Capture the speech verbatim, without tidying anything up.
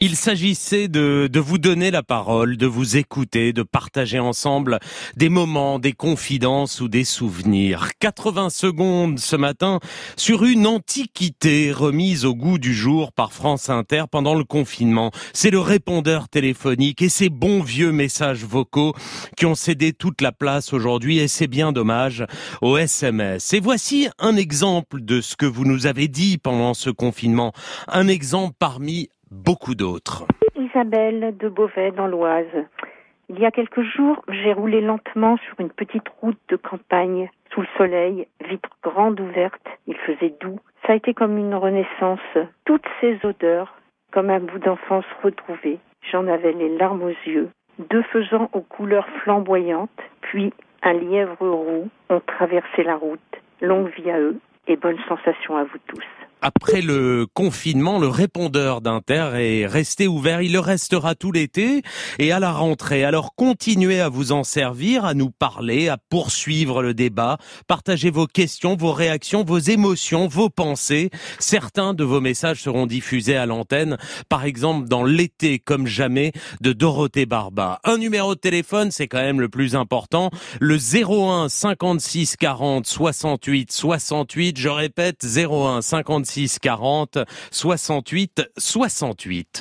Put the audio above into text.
Il s'agissait de, de vous donner la parole, de vous écouter, de partager ensemble des moments, des confidences ou des souvenirs. quatre-vingts secondes ce matin sur une antiquité remise au goût du jour par France Inter pendant le confinement. C'est le répondeur téléphonique et ces bons vieux messages vocaux qui ont cédé toute la place aujourd'hui et c'est bien dommage au S M S. Et voici un exemple de ce que vous nous avez dit pendant ce confinement. Un exemple parmi beaucoup d'autres. Isabelle de Beauvais dans l'Oise. Il y a quelques jours, j'ai roulé lentement sur une petite route de campagne, sous le soleil, vitres grandes ouvertes, il faisait doux. Ça a été comme une renaissance. Toutes ces odeurs, comme un bout d'enfance retrouvé. J'en avais les larmes aux yeux. Deux faisans aux couleurs flamboyantes, puis un lièvre roux ont traversé la route. Longue vie à eux et bonne sensation à vous tous. Après le confinement, le répondeur d'Inter est resté ouvert. Il le restera tout l'été et à la rentrée. Alors continuez à vous en servir, à nous parler, à poursuivre le débat. Partagez vos questions, vos réactions, vos émotions, vos pensées. Certains de vos messages seront diffusés à l'antenne, par exemple dans L'été comme jamais de Dorothée Barba. Un numéro de téléphone, c'est quand même le plus important. Le zéro un cinquante-six quarante soixante-huit soixante-huit. Je répète, zéro un cinquante-six quarante soixante-huit soixante-huit.